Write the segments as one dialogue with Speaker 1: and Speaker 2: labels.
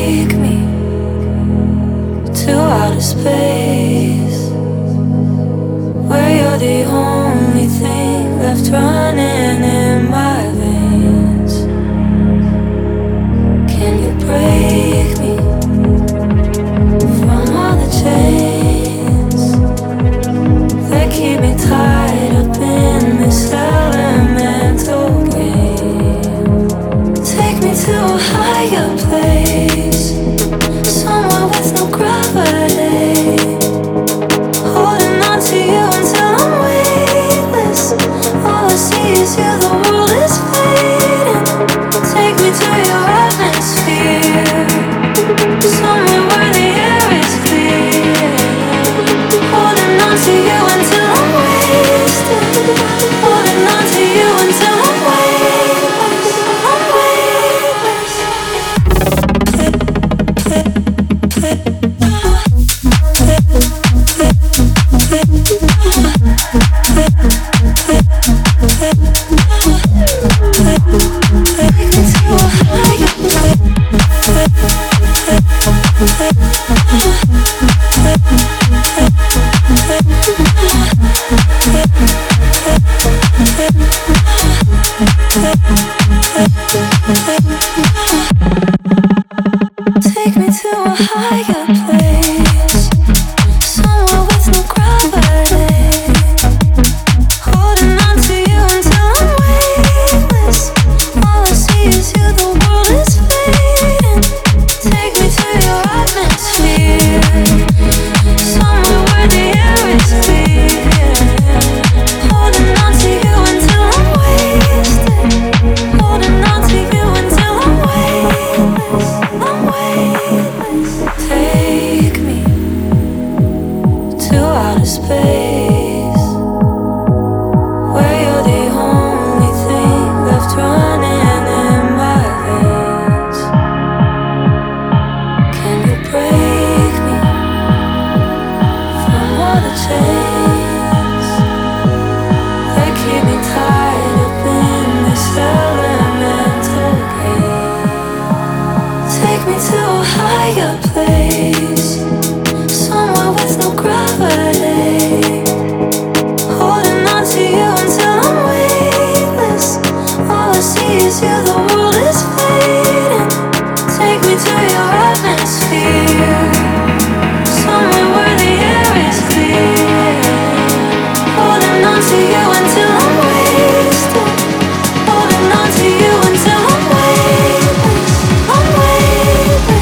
Speaker 1: take me to outer space, where you're the only thing left running in my veins. Can you break me from all the chains that keep me tied up in this elemental game? Take me to a higher place, somewhere with no gravity, holding on to you until I'm weightless. All I see is you, the world is fading. Take me to your atmosphere, somewhere where the air is clear, holding on to you until I'm wasted, holding on to you until I'm weightless. I'm weightless. Take me to a higher place, somewhere with no gravity, holding on to you until I'm weightless. All I see is you, the world is fading. Take me to your atmosphere, somewhere where the air is clear, holding on to you until I'm wasted, holding on to you until I'm weightless. I'm weightless. Take me to outer space, where you're the only thing left running in my veins. Can you break me from all the chains that keep me tied up in this elemental game? Take me to a higher place, somewhere with no gravity, holding on to you until I'm weightless. All I see is you, the world is fading. Take me to your atmosphere, somewhere where the air is clear, holding on to you until I'm wasted, holding on to you until I'm weightless. I'm weightless.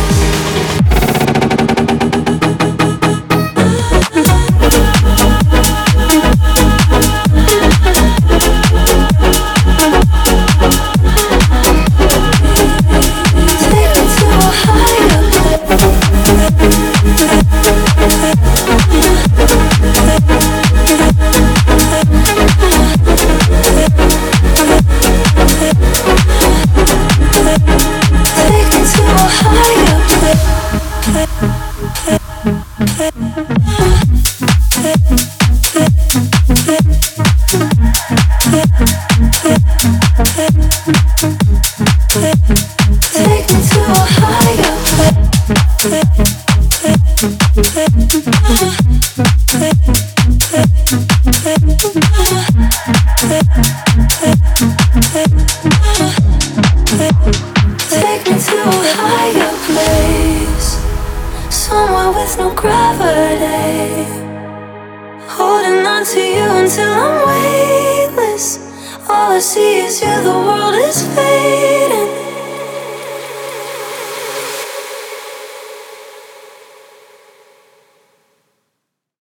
Speaker 1: Take me to a higher Take me to a higher Take me to a higher Take me to a higher place, somewhere with no gravity, holding on to you until I'm weightless. All I see is you, the world